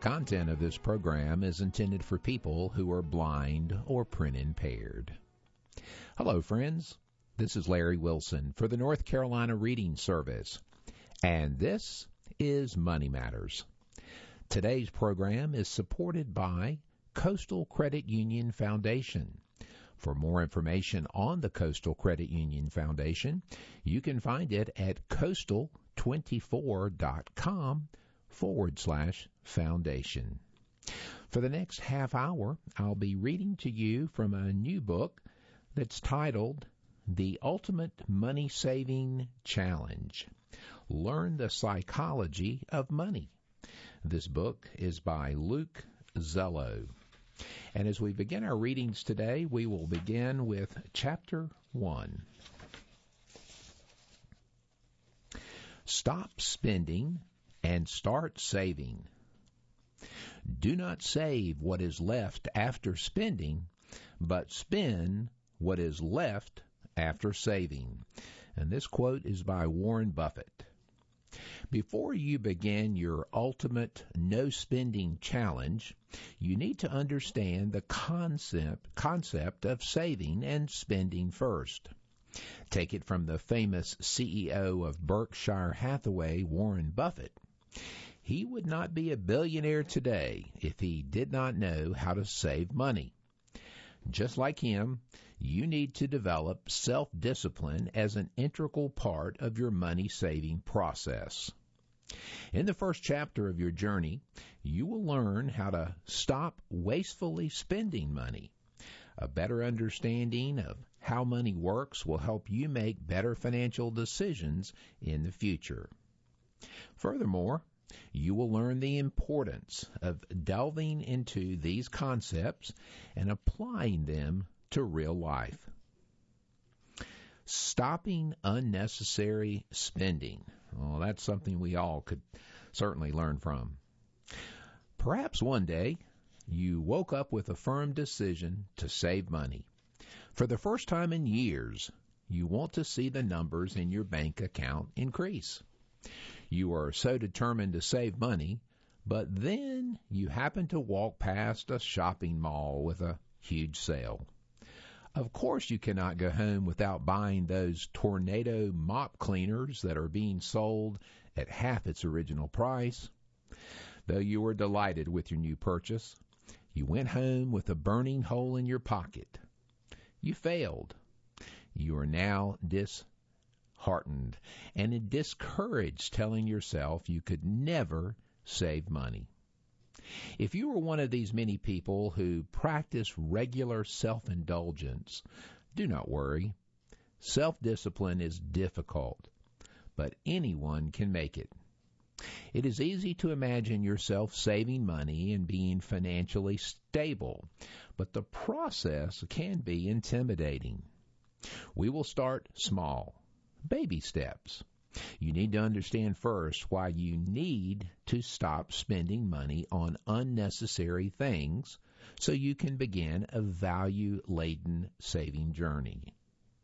content of this program is intended for people who are blind or print impaired. Hello, friends. This is Larry Wilson for the North Carolina Reading Service, and this is Money Matters. Today's program is supported by Coastal Credit Union Foundation. For more information on the Coastal Credit Union Foundation, you can find it at coastal24.com/foundation. For the next half hour, I'll be reading to you from a new book that's titled The Ultimate Money Saving Challenge. Learn the Psychology of Money. This book is by Luke Zello. And as we begin our readings today, we will begin with Chapter 1. Stop spending and start saving. Do not save what is left after spending, but spend what is left after saving. And this quote is by Warren Buffett. Before you begin your ultimate no-spending challenge, you need to understand the concept of saving and spending first. Take it from the famous CEO of Berkshire Hathaway, Warren Buffett. He would not be a billionaire today if he did not know how to save money. Just like him, you need to develop self-discipline as an integral part of your money-saving process. In the first chapter of your journey, you will learn how to stop wastefully spending money. A better understanding of how money works will help you make better financial decisions in the future. Furthermore, you will learn the importance of delving into these concepts and applying them to real life. Stopping unnecessary spending. Well, that's something we all could certainly learn from. Perhaps one day you woke up with a firm decision to save money. For the first time in years, you want to see the numbers in your bank account increase. You are so determined to save money, but then you happen to walk past a shopping mall with a huge sale. Of course, you cannot go home without buying those Tornado mop cleaners that are being sold at half its original price. Though you were delighted with your new purchase, you went home with a burning hole in your pocket. You failed. You are now disheartened and discouraged, telling yourself you could never save money. If you are one of these many people who practice regular self-indulgence, do not worry. Self-discipline is difficult, but anyone can make it. It is easy to imagine yourself saving money and being financially stable, but the process can be intimidating. We will start small, baby steps. You need to understand first why you need to stop spending money on unnecessary things so you can begin a value-laden saving journey.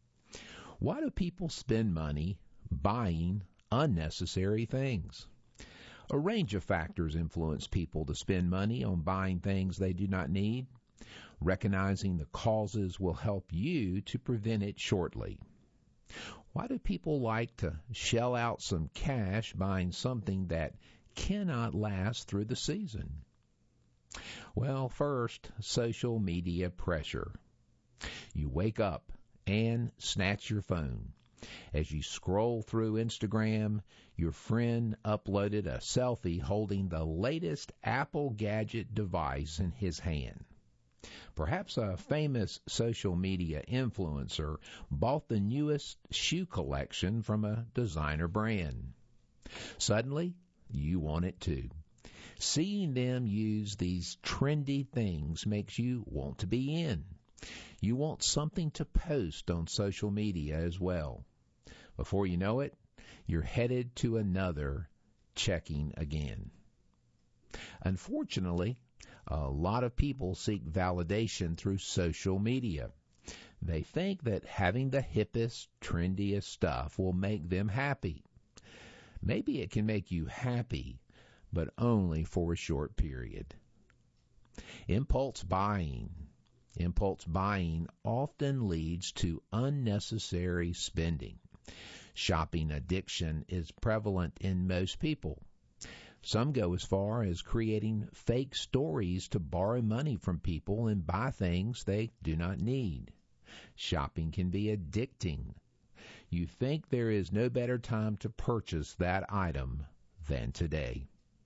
Why do people spend money buying unnecessary things? A range of factors influence people to spend money on buying things they do not need. Recognizing the causes will help you to prevent it shortly. Why do people like to shell out some cash buying something that cannot last through the season? Well, first, social media pressure. You wake up and snatch your phone. As you scroll through Instagram, your friend uploaded a selfie holding the latest Apple gadget device in his hand. Perhaps a famous social media influencer bought the newest shoe collection from a designer brand. Suddenly, you want it too. Seeing them use these trendy things makes you want to be in. You want something to post on social media as well. Before you know it, you're headed to another checking again. Unfortunately, a lot of people seek validation through social media. They think that having the hippest, trendiest stuff will make them happy. Maybe it can make you happy, but only for a short period. Impulse buying. Impulse buying often leads to unnecessary spending. Shopping addiction is prevalent in most people. Some go as far as creating fake stories to borrow money from people and buy things they do not need. Shopping can be addicting. You think there is no better time to purchase that item than today.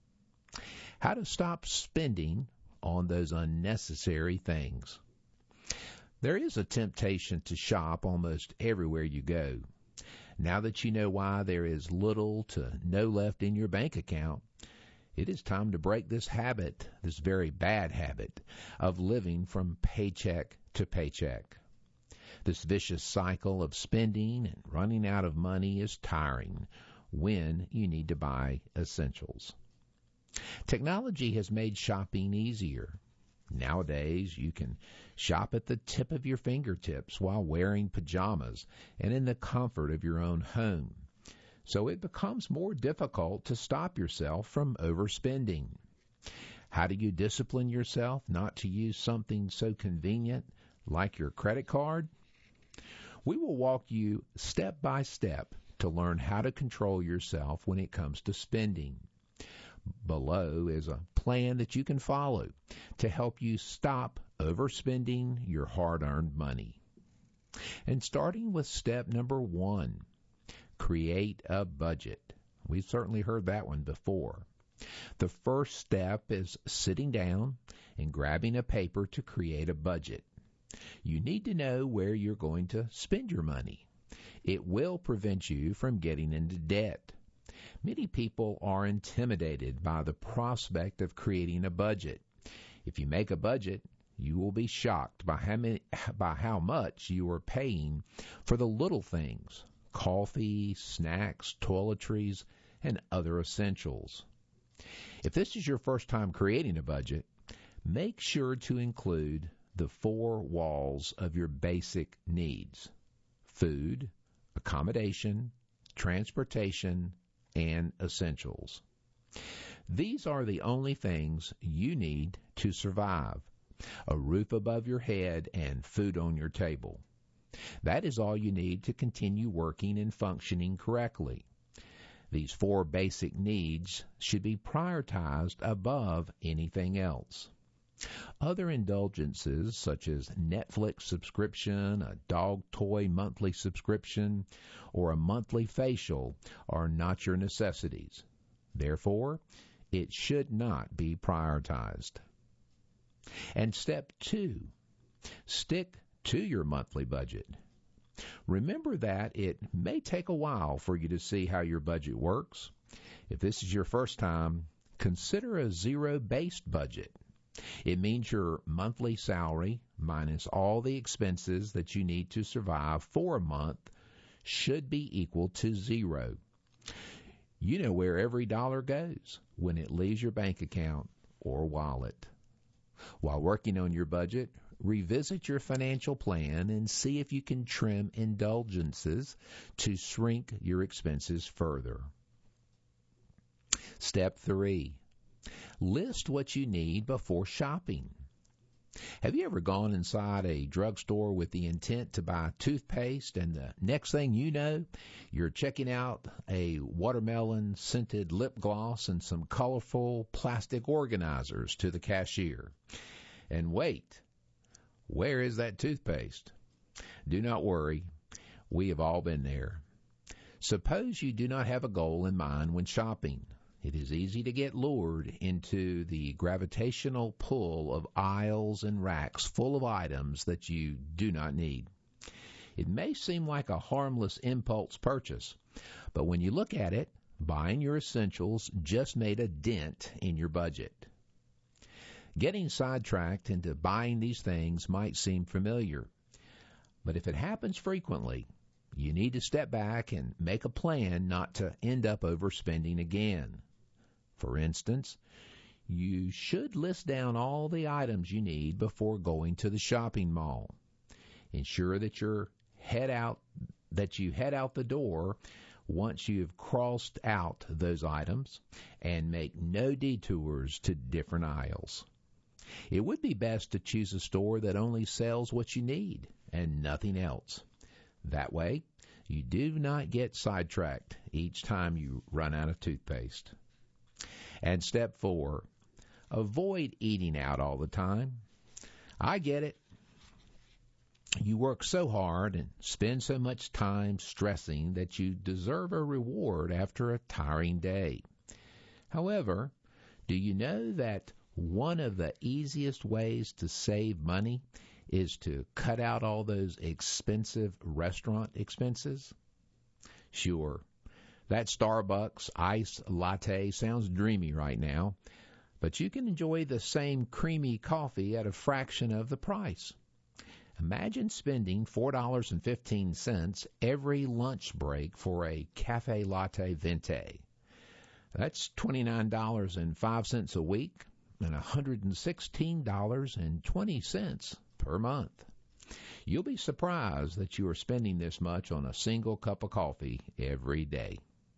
How to stop spending on those unnecessary things. There is a temptation to shop almost everywhere you go. Now that you know why there is little to no left in your bank account, it is time to break this habit, this very bad habit, of living from paycheck to paycheck. This vicious cycle of spending and running out of money is tiring when you need to buy essentials. Technology has made shopping easier. Nowadays, you can shop at the tip of your fingertips while wearing pajamas and in the comfort of your own home. So it becomes more difficult to stop yourself from overspending. How do you discipline yourself not to use something so convenient like your credit card? We will walk you step by step to learn how to control yourself when it comes to spending. Below is a plan that you can follow to help you stop overspending your hard-earned money. And starting with step number 1, create a budget. We've certainly heard that one before. The first step is sitting down and grabbing a paper to create a budget. You need to know where you're going to spend your money. It will prevent you from getting into debt. Many people are intimidated by the prospect of creating a budget. If you make a budget, you will be shocked by how much you are paying for the little things: coffee, snacks, toiletries, and other essentials. If this is your first time creating a budget, make sure to include the 4 walls of your basic needs: food, accommodation, transportation, and essentials. These are the only things you need to survive: a roof above your head and food on your table. That is all you need to continue working and functioning correctly. These 4 basic needs should be prioritized above anything else. Other indulgences such as Netflix subscription, a dog toy monthly subscription, or a monthly facial are not your necessities. Therefore, it should not be prioritized. And step 2, stick to your monthly budget. Remember that it may take a while for you to see how your budget works. If this is your first time, consider a zero-based budget. It means your monthly salary minus all the expenses that you need to survive for a month should be equal to 0. You know where every dollar goes when it leaves your bank account or wallet. While working on your budget, revisit your financial plan and see if you can trim indulgences to shrink your expenses further. Step 3. List what you need before shopping. Have you ever gone inside a drugstore with the intent to buy toothpaste, and the next thing you know, you're checking out a watermelon-scented lip gloss and some colorful plastic organizers to the cashier? And wait, where is that toothpaste? Do not worry, we have all been there. Suppose you do not have a goal in mind when shopping. It is easy to get lured into the gravitational pull of aisles and racks full of items that you do not need. It may seem like a harmless impulse purchase, but when you look at it, buying your essentials just made a dent in your budget. Getting sidetracked into buying these things might seem familiar, but if it happens frequently, you need to step back and make a plan not to end up overspending again. For instance, you should list down all the items you need before going to the shopping mall. Ensure that you head out the door once you've crossed out those items, and make no detours to different aisles. It would be best to choose a store that only sells what you need and nothing else. That way, you do not get sidetracked each time you run out of toothpaste. And step 4, avoid eating out all the time. I get it. You work so hard and spend so much time stressing that you deserve a reward after a tiring day. However, do you know that one of the easiest ways to save money is to cut out all those expensive restaurant expenses? Sure, that Starbucks iced latte sounds dreamy right now, but you can enjoy the same creamy coffee at a fraction of the price. Imagine spending $4.15 every lunch break for a cafe latte venti. That's $29.05 a week and $116.20 per month. You'll be surprised that you are spending this much on a single cup of coffee every day.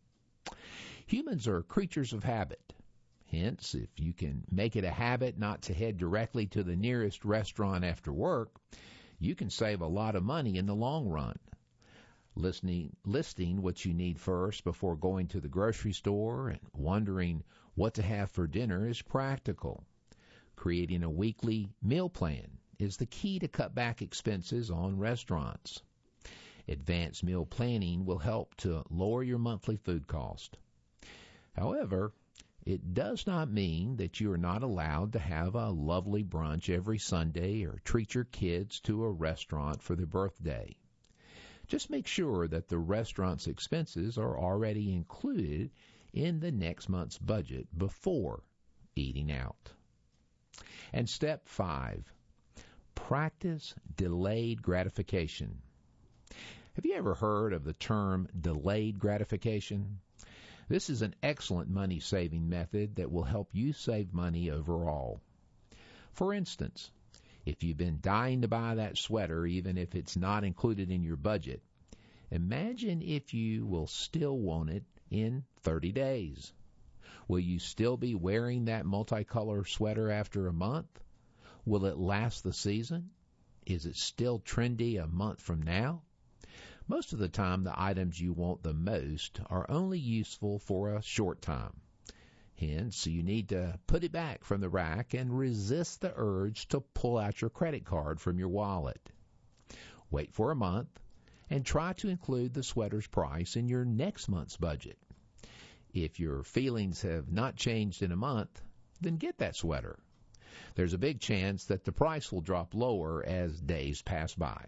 Humans are creatures of habit. Hence, if you can make it a habit not to head directly to the nearest restaurant after work, you can save a lot of money in the long run. Listing what you need first before going to the grocery store and wondering what to have for dinner is practical. Creating a weekly meal plan is the key to cut back expenses on restaurants. Advanced meal planning will help to lower your monthly food cost. However, it does not mean that you are not allowed to have a lovely brunch every Sunday or treat your kids to a restaurant for their birthday. Just make sure that the restaurant's expenses are already included in the next month's budget before eating out. And step 5, practice delayed gratification. Have you ever heard of the term delayed gratification? This is an excellent money-saving method that will help you save money overall. For instance, if you've been dying to buy that sweater even if it's not included in your budget, imagine if you will still want it in 30 days. Will you still be wearing that multicolor sweater after a month? Will it last the season? Is it still trendy a month from now? Most of the time, the items you want the most are only useful for a short time. Hence, you need to put it back from the rack and resist the urge to pull out your credit card from your wallet. Wait for a month and try to include the sweater's price in your next month's budget. If your feelings have not changed in a month, then get that sweater. There's a big chance that the price will drop lower as days pass by.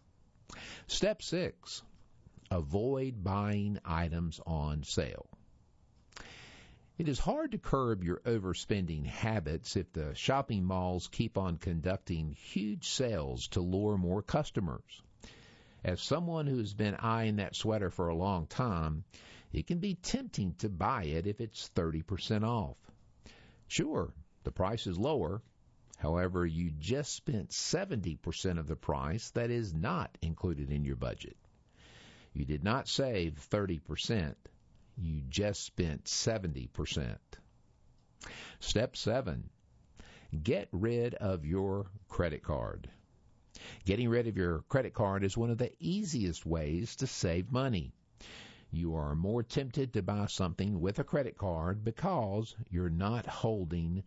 Step 6, avoid buying items on sale. It is hard to curb your overspending habits if the shopping malls keep on conducting huge sales to lure more customers. As someone who's been eyeing that sweater for a long time, it can be tempting to buy it if it's 30% off. Sure, the price is lower. However, you just spent 70% of the price that is not included in your budget. You did not save 30%. You just spent 70%. Step 7, get rid of your credit card. Getting rid of your credit card is one of the easiest ways to save money. You are more tempted to buy something with a credit card because you're not holding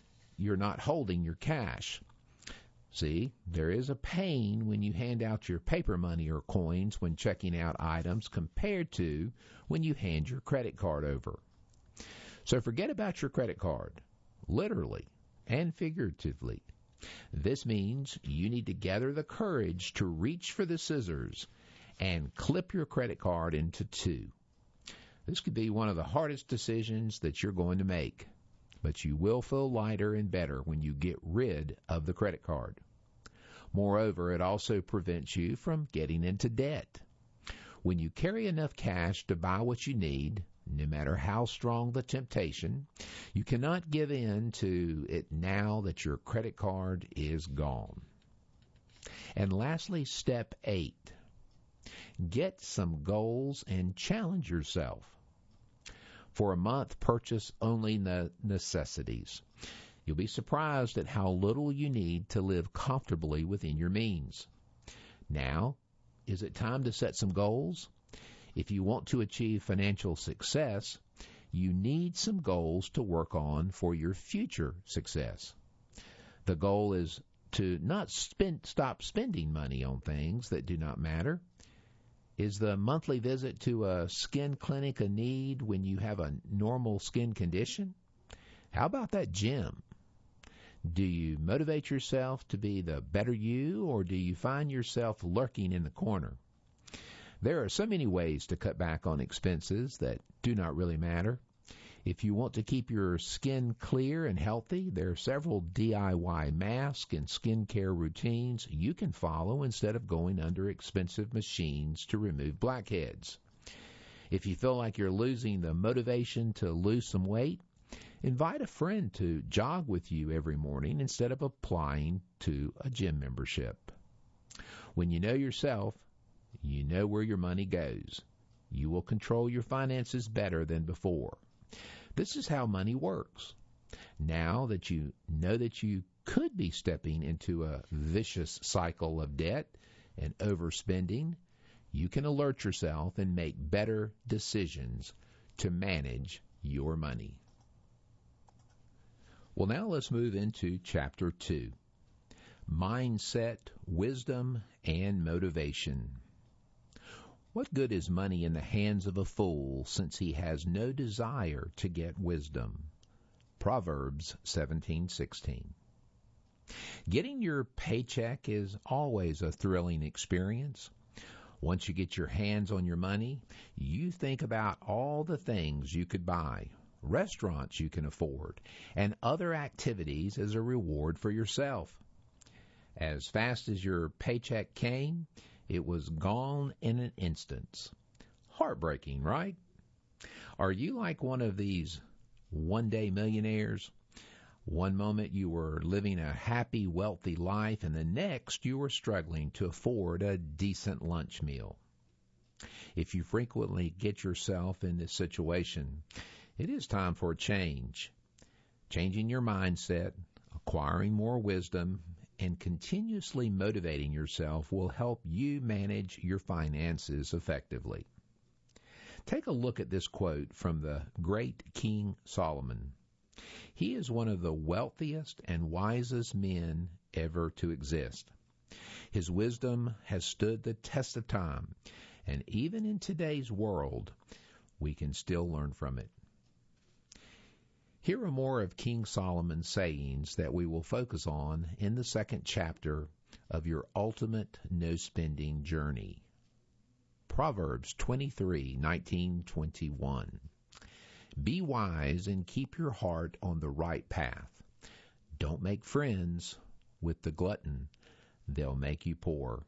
your cash. See, there is a pain when you hand out your paper money or coins when checking out items compared to when you hand your credit card over. So forget about your credit card, literally and figuratively. This means you need to gather the courage to reach for the scissors and clip your credit card into two. This could be one of the hardest decisions that you're going to make, but you will feel lighter and better when you get rid of the credit card. Moreover, it also prevents you from getting into debt. When you carry enough cash to buy what you need, no matter how strong the temptation, you cannot give in to it now that your credit card is gone. And lastly, step 8. Get some goals and challenge yourself. For a month, purchase only the necessities. You'll be surprised at how little you need to live comfortably within your means. Now, is it time to set some goals? If you want to achieve financial success, you need some goals to work on for your future success. The goal is to not stop spending money on things that do not matter. Is the monthly visit to a skin clinic a need when you have a normal skin condition? How about that gym? Do you motivate yourself to be the better you, or do you find yourself lurking in the corner? There are so many ways to cut back on expenses that do not really matter. If you want to keep your skin clear and healthy, there are several DIY mask and skincare routines you can follow instead of going under expensive machines to remove blackheads. If you feel like you're losing the motivation to lose some weight, invite a friend to jog with you every morning instead of applying to a gym membership. When you know yourself, you know where your money goes. You will control your finances better than before. This is how money works. Now that you know that you could be stepping into a vicious cycle of debt and overspending, you can alert yourself and make better decisions to manage your money. Well, now let's move into Chapter 2, Mindset, Wisdom, and Motivation. What good is money in the hands of a fool, since he has no desire to get wisdom? Proverbs 17:16. Getting your paycheck is always a thrilling experience. Once you get your hands on your money, you think about all the things you could buy, restaurants you can afford, and other activities as a reward for yourself. As fast as your paycheck came, it was gone in an instant. Heartbreaking, right? Are you like one of these one-day millionaires? One moment you were living a happy, wealthy life, and the next you were struggling to afford a decent lunch meal. If you frequently get yourself in this situation, it is time for a change. Changing your mindset, acquiring more wisdom, and continuously motivating yourself will help you manage your finances effectively. Take a look at this quote from the great King Solomon. He is one of the wealthiest and wisest men ever to exist. His wisdom has stood the test of time, and even in today's world, we can still learn from it. Here are more of King Solomon's sayings that we will focus on in the second chapter of your ultimate no-spending journey. Proverbs 23:19-21. Be wise and keep your heart on the right path. Don't make friends with the glutton. They'll make you poor.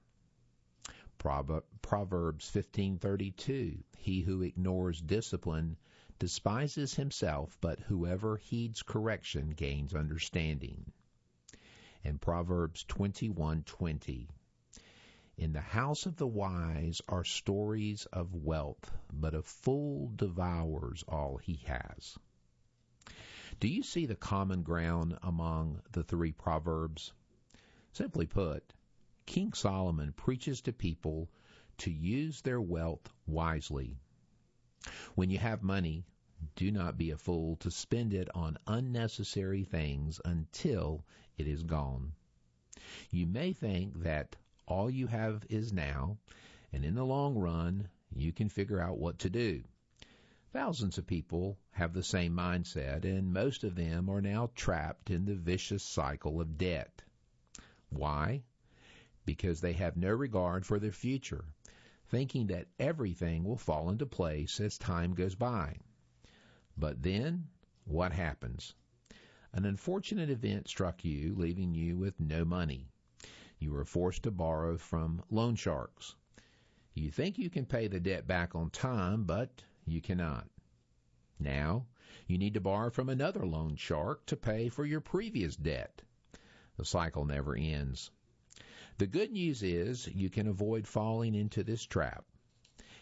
Proverbs 15:32. He who ignores discipline despises himself, but whoever heeds correction gains understanding. And Proverbs 21:20. In the house of the wise are stories of wealth, but a fool devours all he has. Do you see the common ground among the three Proverbs? Simply put, King Solomon preaches to people to use their wealth wisely. When you have money, do not be a fool to spend it on unnecessary things until it is gone. You may think that all you have is now, and in the long run, you can figure out what to do. Thousands of people have the same mindset, and most of them are now trapped in the vicious cycle of debt. Why? Because they have no regard for their future, thinking that everything will fall into place as time goes by. But then, what happens? An unfortunate event struck you, leaving you with no money. You were forced to borrow from loan sharks. You think you can pay the debt back on time, but you cannot. Now, you need to borrow from another loan shark to pay for your previous debt. The cycle never ends. The good news is you can avoid falling into this trap.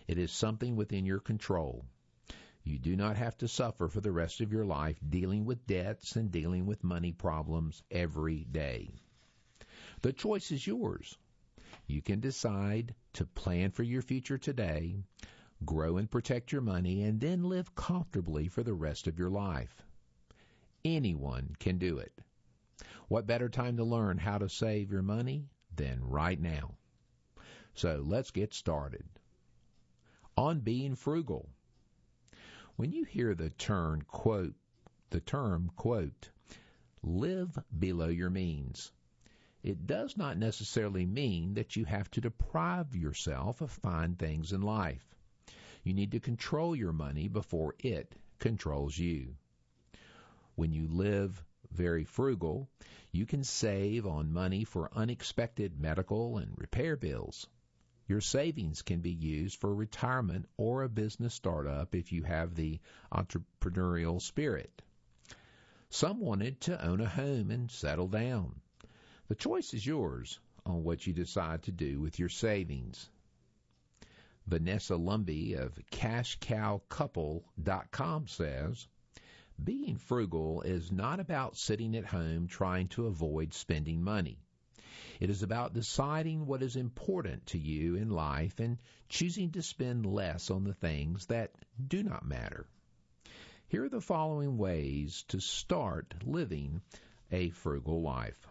It is something within your control. You do not have to suffer for the rest of your life dealing with debts and dealing with money problems every day. The choice is yours. You can decide to plan for your future today, grow and protect your money, and then live comfortably for the rest of your life. Anyone can do it. What better time to learn how to save your money than right now? So let's get started. On being frugal. When you hear the term, quote, live below your means, it does not necessarily mean that you have to deprive yourself of fine things in life. You need to control your money before it controls you. When you live very frugal, you can save on money for unexpected medical and repair bills. Your savings can be used for retirement or a business startup if you have the entrepreneurial spirit. Some wanted to own a home and settle down. The choice is yours on what you decide to do with your savings. Vanessa Lumby of CashCowCouple.com says, being frugal is not about sitting at home trying to avoid spending money. It is about deciding what is important to you in life and choosing to spend less on the things that do not matter. Here are the following ways to start living a frugal life.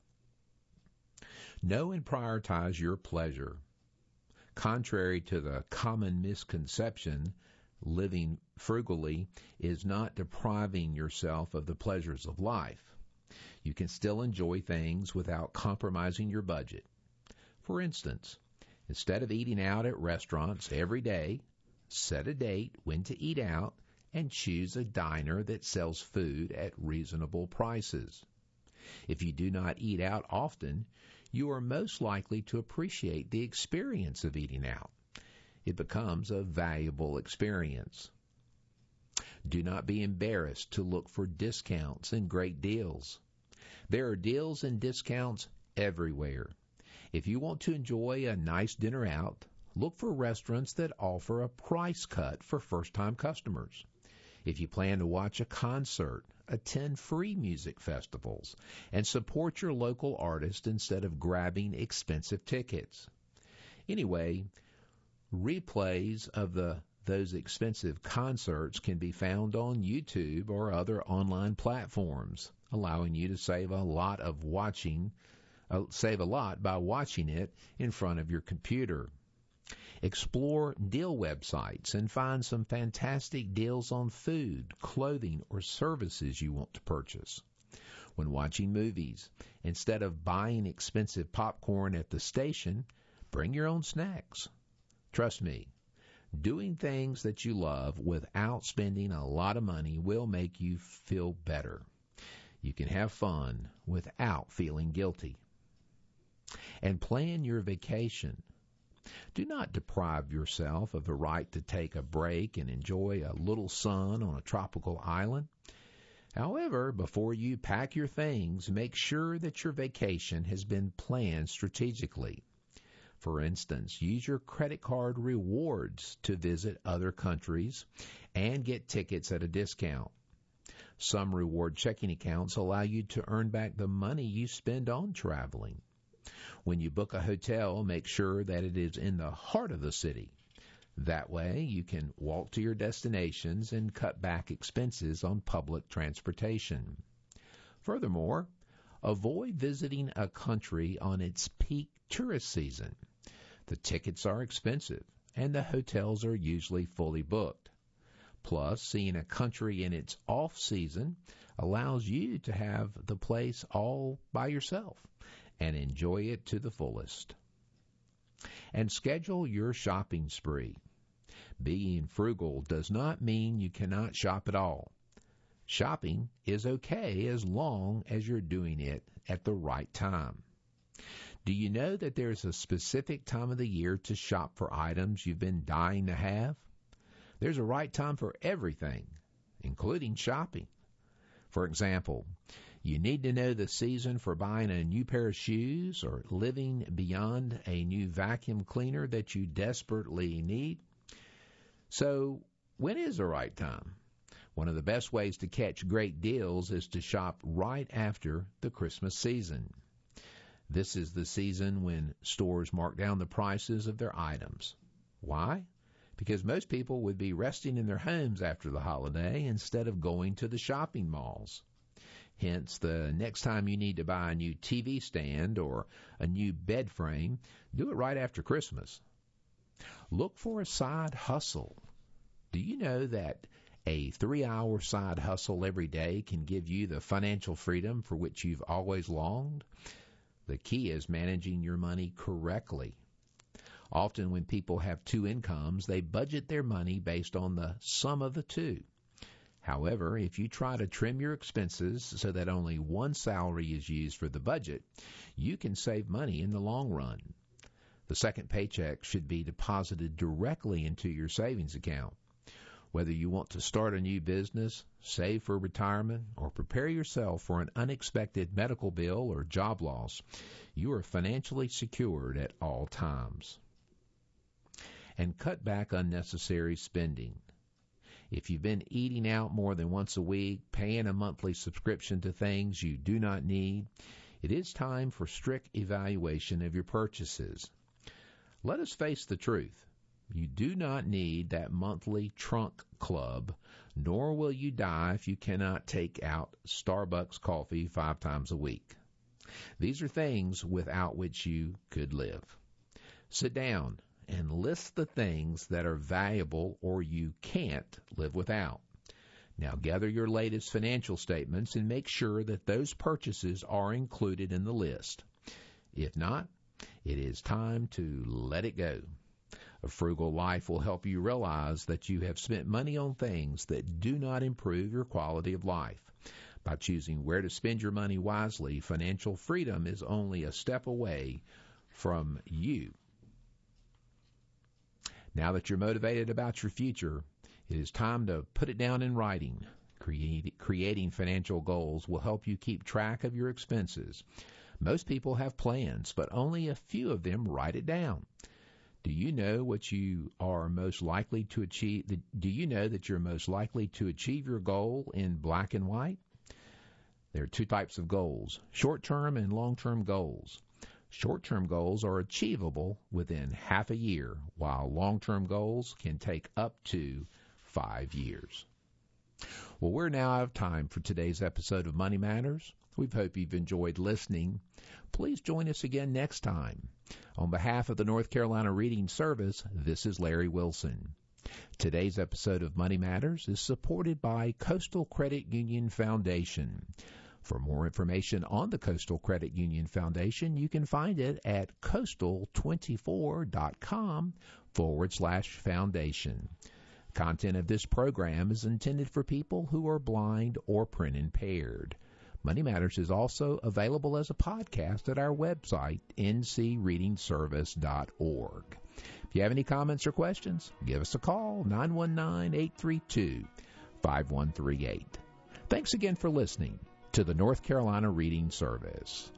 Know and prioritize your pleasure. Contrary to the common misconception, living frugally is not depriving yourself of the pleasures of life. You can still enjoy things without compromising your budget. For instance, instead of eating out at restaurants every day, set a date when to eat out and choose a diner that sells food at reasonable prices. If you do not eat out often, you are most likely to appreciate the experience of eating out. It becomes a valuable experience. Do not be embarrassed to look for discounts and great deals. There are deals and discounts everywhere. If you want to enjoy a nice dinner out, look for restaurants that offer a price cut for first-time customers. If you plan to watch a concert, attend free music festivals, and support your local artist instead of grabbing expensive tickets. Anyway, replays of those expensive concerts can be found on YouTube or other online platforms, allowing you to save a lot by watching it in front of your computer. Explore deal websites and find some fantastic deals on food, clothing, or services you want to purchase. When watching movies, instead of buying expensive popcorn at the station, bring your own snacks. Trust me, doing things that you love without spending a lot of money will make you feel better. You can have fun without feeling guilty. And plan your vacation. Do not deprive yourself of the right to take a break and enjoy a little sun on a tropical island. However, before you pack your things, make sure that your vacation has been planned strategically. For instance, use your credit card rewards to visit other countries and get tickets at a discount. Some reward checking accounts allow you to earn back the money you spend on traveling. When you book a hotel, make sure that it is in the heart of the city. That way, you can walk to your destinations and cut back expenses on public transportation. Furthermore, avoid visiting a country on its peak tourist season. The tickets are expensive, and the hotels are usually fully booked. Plus, seeing a country in its off-season allows you to have the place all by yourself and enjoy it to the fullest. And schedule your shopping spree. Being frugal does not mean you cannot shop at all. Shopping is okay as long as you're doing it at the right time. Do you know that there's a specific time of the year to shop for items you've been dying to have? There's a right time for everything, including shopping. For example, you need to know the season for buying a new pair of shoes or living beyond a new vacuum cleaner that you desperately need. So, when is the right time? One of the best ways to catch great deals is to shop right after the Christmas season. This is the season when stores mark down the prices of their items. Why? Because most people would be resting in their homes after the holiday instead of going to the shopping malls. Hence, the next time you need to buy a new TV stand or a new bed frame, do it right after Christmas. Look for a side hustle. Do you know that a 3-hour side hustle every day can give you the financial freedom for which you've always longed? The key is managing your money correctly. Often when people have two incomes, they budget their money based on the sum of the two. However, if you try to trim your expenses so that only one salary is used for the budget, you can save money in the long run. The second paycheck should be deposited directly into your savings account. Whether you want to start a new business, save for retirement, or prepare yourself for an unexpected medical bill or job loss, you are financially secured at all times. And cut back unnecessary spending. If you've been eating out more than once a week, paying a monthly subscription to things you do not need, it is time for strict evaluation of your purchases. Let us face the truth. You do not need that monthly trunk club, nor will you die if you cannot take out Starbucks coffee 5 times a week. These are things without which you could live. Sit down and list the things that are valuable or you can't live without. Now gather your latest financial statements and make sure that those purchases are included in the list. If not, it is time to let it go. A frugal life will help you realize that you have spent money on things that do not improve your quality of life. By choosing where to spend your money wisely, financial freedom is only a step away from you. Now that you're motivated about your future, it is time to put it down in writing. Creating financial goals will help you keep track of your expenses. Most people have plans, but only a few of them write it down. Do you know what you are most likely to achieve? Do you know that you're most likely to achieve your goal in black and white? There are two types of goals, short-term and long-term goals. Short-term goals are achievable within half a year, while long-term goals can take up to 5 years. Well, we're now out of time for today's episode of Money Matters. We hope you've enjoyed listening. Please join us again next time. On behalf of the North Carolina Reading Service, this is Larry Wilson. Today's episode of Money Matters is supported by Coastal Credit Union Foundation. For more information on the Coastal Credit Union Foundation, you can find it at coastal24.com/foundation. Content of this program is intended for people who are blind or print impaired. Money Matters is also available as a podcast at our website, ncreadingservice.org. If you have any comments or questions, give us a call, 919-832-5138. Thanks again for listening to the North Carolina Reading Service.